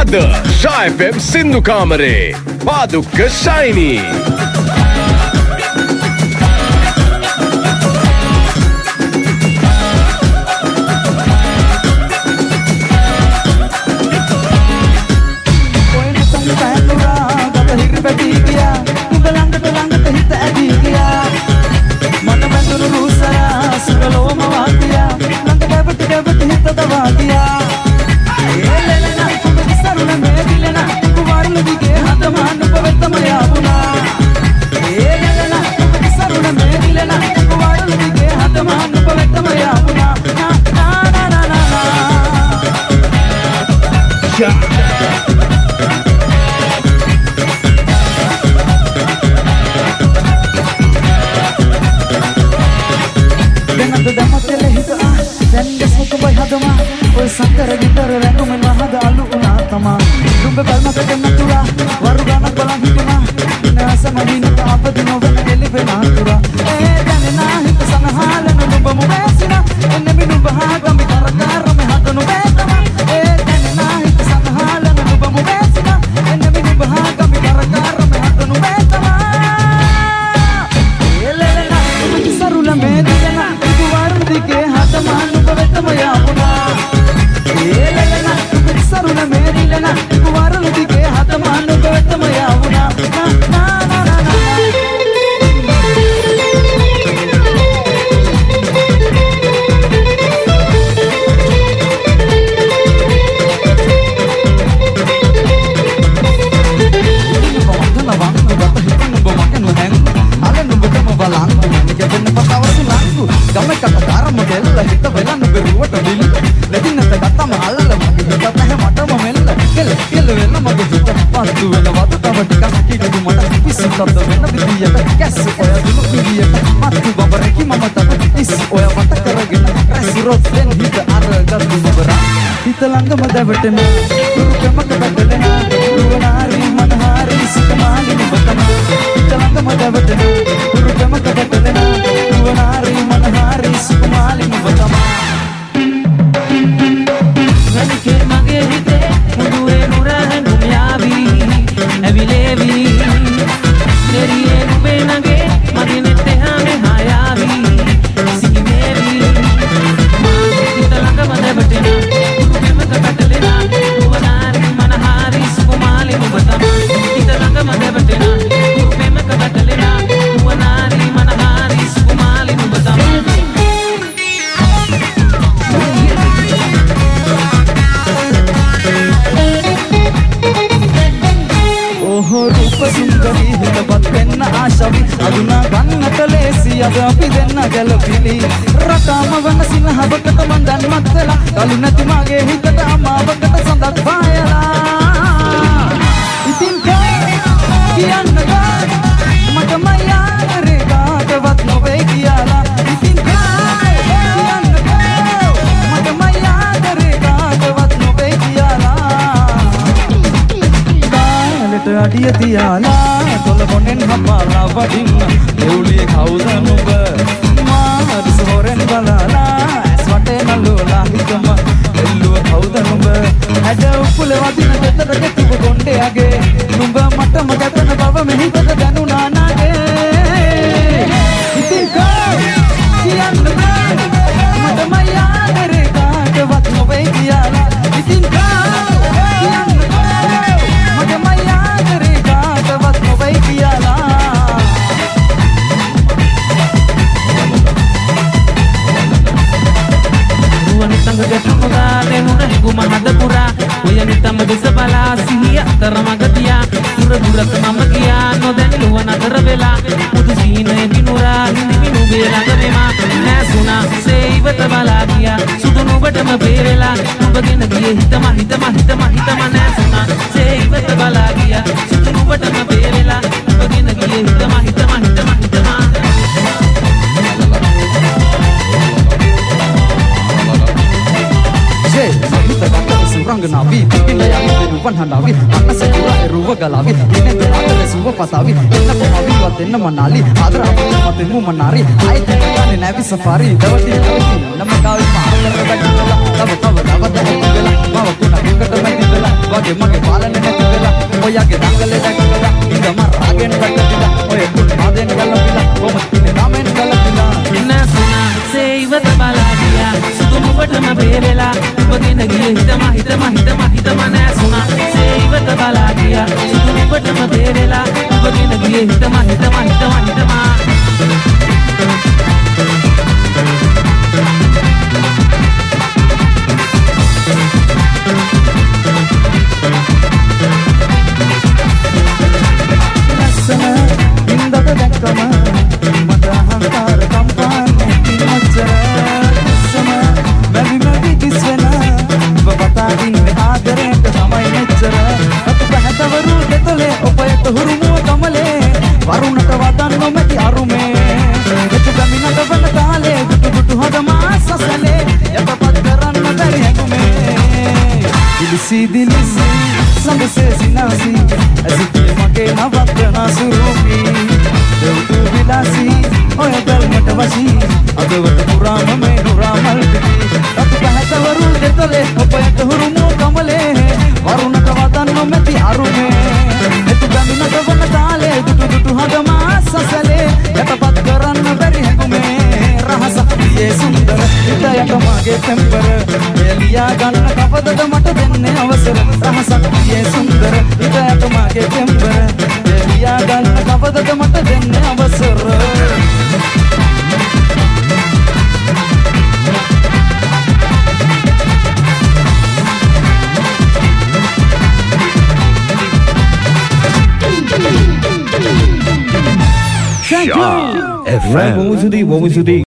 අද Sha FM සින්දු කාමරේ Padukka ශයිනී Safari, dawati nama kawin mahal, nama kawin, nama kawin, nama kawin, nama kawin, nama kawin, nama kawin, nama kawin, nama kawin, nama kawin, ඔයගේ දඟලේ දැකලා ඉඳ මරාගෙන වැටලා ඔය කුණාදෙන් ගලපිලා කොමතිනේ රාමෙන් ගලපිලා ඉන්නසුනා සේවත බලාගියා සුදුමුවටම බේරෙලා ඔබගෙන ගියේ හිතම නැසුනා සේවත බලාගියා සුදුමුවටම බේරෙලා ඔබගෙන ගියේ හිතම වරුණට වදන් නොමැති අරුමේ එතු ගමිනට වන තාලේ දුටු හොඳ මාසසලේ යටපත් කරන්න බැරි හැඟුමේ දිලිසි සඳසේ සිනාසි ඇසිතිය මගේ නවත්තනා සුරූපී දෙව්තු විලාසි ඔය බැල්මට වශී අදවට පුරාම මේ නුරාමල් පිටි රතු පැහැත වරුල් දෙතලේ ඔබයට හුරුමු කමලේ වරුණට වදන් නොමැති අරුමේ එතු ගමිනට වන තාලේ දුටු හද මාසසලේ යටපත් කරන්න බැරි හැඟුමේ රහස පියේ සුන්දර හිතයට මගේ තෙම්පර එලියා ගන්න කවදද මට දෙන්නේ අවසර රහසක් පියේ සුන්දර හිතයට මගේ තෙම්පර එලියා ගන්න කවදද මට දෙන්නේ අවසර FM.